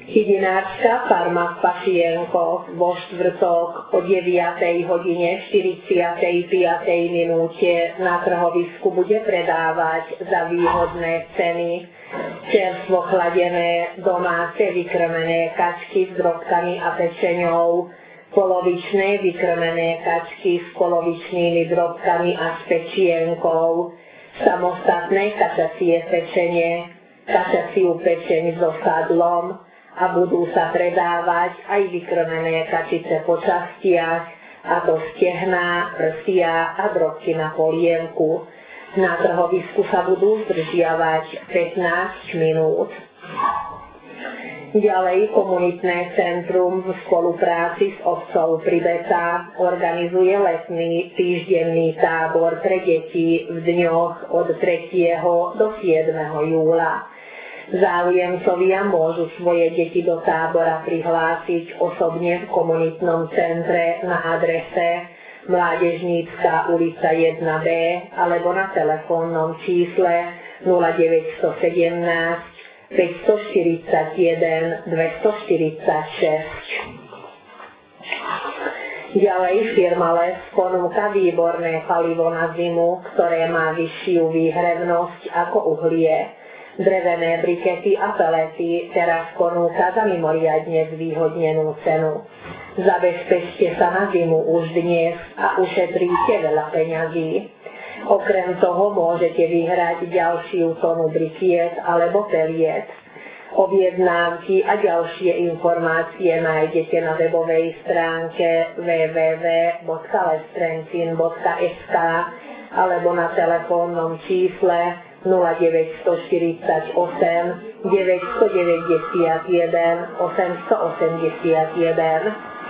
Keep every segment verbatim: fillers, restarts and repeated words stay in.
Hydináčka farma Pašienko vo štvrtok o deviatej hodine štyridsiatej piatej minúte na trhovisku bude predávať za výhodné ceny čerstvo chladené domáce vykrmené kačky s drobkami a pečeňou, polovičné vykrmené kačky s polovičnými drobkami a s pečienkou, samostatné kačacie pečenie, kačaciu pečeň so sadlom, a budú sa predávať aj vykrmené kačice po častiach, a to stehná, prsia a drobky na polienku. Na trhovisku sa budú zdržiavať pätnásť minút. Ďalej komunitné centrum v spolupráci s obcov Pribeta organizuje letný týždenný tábor pre deti v dňoch od tretieho do siedmeho júla. Záujemcovia môžu svoje deti do tábora prihlásiť osobne v komunitnom centre na adrese Mládežnícka ulica jedna bé alebo na telefónnom čísle nula deväť jedna sedem päť štyri jeden dva štyri šesť. Ďalej firma Les ponúka výborné palivo na zimu, ktoré má vyššiu výhrevnosť ako uhlie. Drevené brikety a pelety teraz ponúka za mimoriadne zvýhodnenú cenu. Zabezpečte sa na zimu už dnes a ušetríte veľa peňazí. Okrem toho môžete vyhrať ďalšiu tonu brikiet alebo peliet. Objednávky a ďalšie informácie nájdete na webovej stránke w w w bodka lestrencin bodka es ká alebo na telefónnom čísle nula deväť štyridsaťosem deväť deväťdesiatjeden osem osem jeden.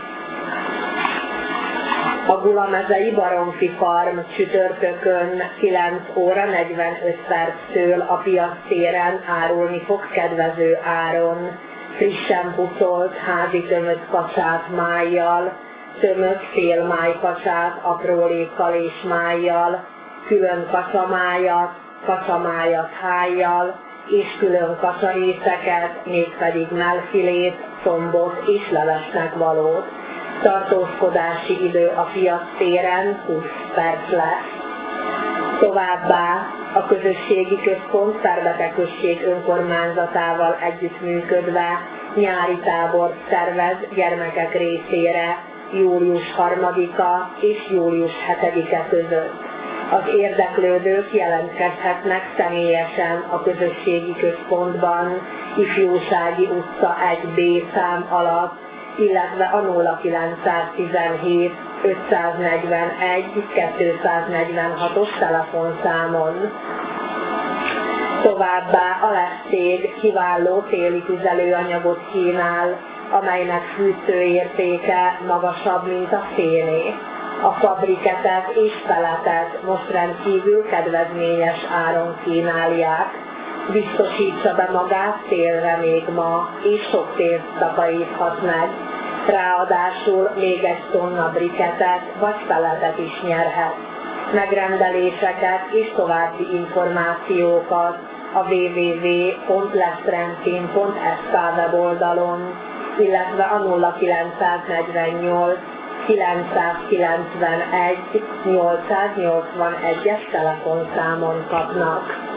A Gulamezei Baromfi Farm csütörtökön kilenc óra negyvenöt perctől a piac téren árulni fog kedvező áron frissen pucolt házi tömött kacsát májjal, tömött félmájkacsát aprólékkal és májjal, külön kacsamájat, kacsamájat hájjal, és külön kacsarészeket, mégpedig mellfilét, combot és levesnek valót. Tartózkodási idő a piac téren húsz perc lesz. Továbbá a közösségi központ Szerbete község önkormányzatával együttműködve nyári tábort szervez gyermekek részére július harmadika és július hetedike között. Az érdeklődők jelentkezhetnek személyesen a közösségi központban, Ifjúsági utca egy bé szám alatt, illetve a nulla kilencszáztizenhét ötszáznegyvenegy kétszáznegyvenhatos telefonszámon. Továbbá a Lesz cég kiváló téli tüzelőanyagot kínál, amelynek fűtőértéke magasabb, mint a széné. A fabriketet és peletet most rendkívül kedvezményes áron kínálják. Biztosítsa be magát télre még ma, és sok pénzt takaríthat meg. Ráadásul még egy tonna briketet vagy peletet is nyerhet. Megrendeléseket és további információkat a w w w pont lestrencin pont es ká weboldalon, illetve a nulla kilencszáznegyvennyolc kilencszázkilencvenegy nyolcszáznyolcvanegyes telefonszámon kapnak.